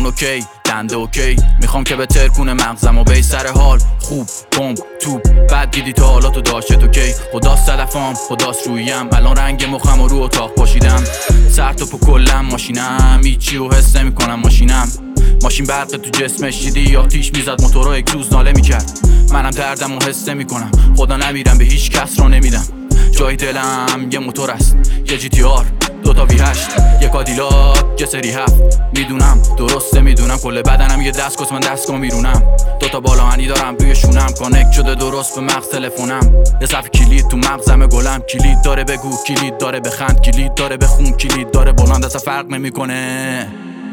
اوکی دنده اوکی میخوام که به ترکونه مغزم و بی سر حال خوب بمب توپ بد دیدی تا حالا تو داشته تو کی خداست صدفام خداست رویم الان رنگ مخم و رو اتاق پاشیدم سر توپو کلم ماشینم هیچی رو حس نمیکنم ماشین برق تو جسمش دیدی یا تیش میزد موتورو اگزوز ناله میکرد منم دردم و حس نمیکنم خدا نمیرم به هیچ کس رو نمیدم جای دلم یه موتور است یه جی تی آر 2 تا V8 یه کادیلاک یه سری 7 میدونم درسته میدونم کل بدنم یه دستگاه من دستگاه میرونم 2 تا بالاهنی دارم روی شونم کانکت شده درست به مغز تلفنم یه صفحه کلید تو مغزم گلم کلید داره بگو کلید داره بخند کلید داره بخون کلید داره بلند اصلا فرق نمیکنه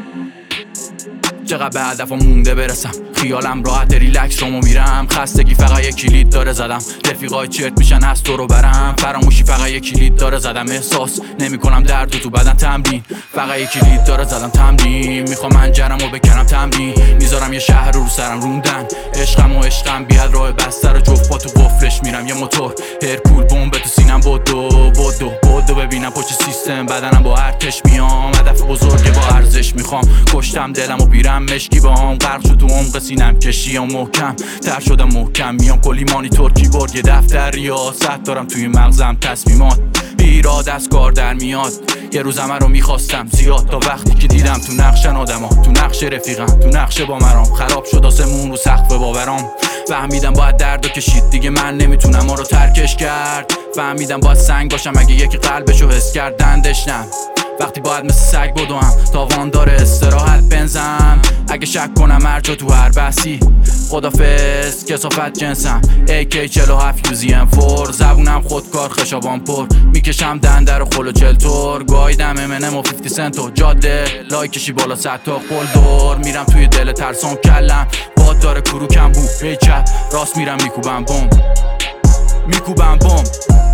چقدر به هدفم مونده برسم خیالم راحت ریلکس رومو میرم خستگی فقط یه کلید داره زدم رفیقای چرت میشن از تو رو برم فراموشی فقط یه کلید داره زدم احساس نمیکنم درد تو بدن تمرین فقط یه کلید داره زدم تمرین میخوام منجرمو بکنم تمرین میذارم یه شهر رو سرم روندن عشقم بیاد راه بستر جفت با تو قفلش میرم یه موتور هرکول بمب تو سینم بدو ببینم پشت سیستم بدنم با ارتش میام هدف بزرگه با ارزش میخوام کشتم دلمو بیرم مشکی باهام غرق شد تو عمق سینم کشیام محکم تر شدم محکم میام کلی مانیتور کیبورد یه دفتر ریاست دارم توی مغزم تصمیمات ایراد از کار در میاد یه روز همه رو میخواستم زیاد تا وقتی که دیدم تو نقشن آدما تو نقش رفیقم تو نقش با مرام خراب شد آسمون رو سقف باورام فهمیدم باید دردو کشید دیگه من نمیتونم ما رو ترکش کرد فهمیدم باید سنگ باشم اگه یکی قلبشو حس کرد دندشنم وقتی باید مثل سگ بدوم تاوان داره استراحت بنزم اگه شک کنم هر جا تو هر بحثی خدافظ کسافت جنسم AK47 UZM4 زبونم خودکار خشابان پر میکشم دنده رو خلو 40 طور گایدم M&M و 50 سنت و جاده لایکشی بالا 100 تا قل دور میرم توی دل ترسام کلم باد داره کروکم بو هی چپ راست میرم میکوبم بمب